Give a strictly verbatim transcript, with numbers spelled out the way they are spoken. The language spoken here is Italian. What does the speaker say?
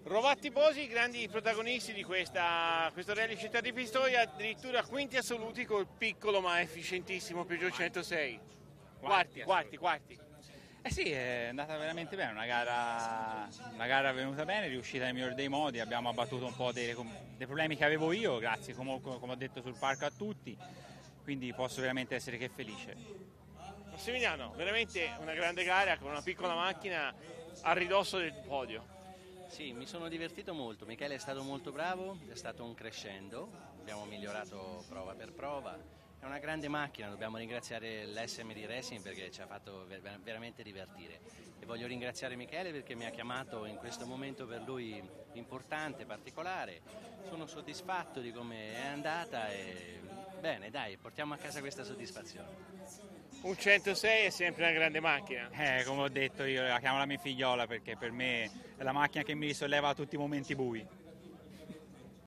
Rovatti Bosi, grandi protagonisti di questa, questo rally Città di Pistoia, addirittura quinti assoluti col piccolo ma efficientissimo Peugeot centosei. Quarti, quarti, quarti. Eh sì, è andata veramente bene, una gara, una gara venuta bene, riuscita nel miglior dei modi, abbiamo abbattuto un po' dei, dei problemi che avevo io, grazie come, come ho detto sul parco a tutti, quindi posso veramente essere che felice. Massimiliano, veramente una grande gara con una piccola macchina a ridosso del podio. Sì, mi sono divertito molto, Michele è stato molto bravo, è stato un crescendo, abbiamo migliorato prova per prova, è una grande macchina, dobbiamo ringraziare l'S M D Racing perché ci ha fatto ver- veramente divertire e voglio ringraziare Michele perché mi ha chiamato in questo momento per lui importante, particolare, sono soddisfatto di come è andata e bene dai, portiamo a casa questa soddisfazione. Un centosei è sempre una grande macchina. Eh, come ho detto io, la chiamo la mia figliola perché per me è la macchina che mi risolleva a tutti i momenti bui.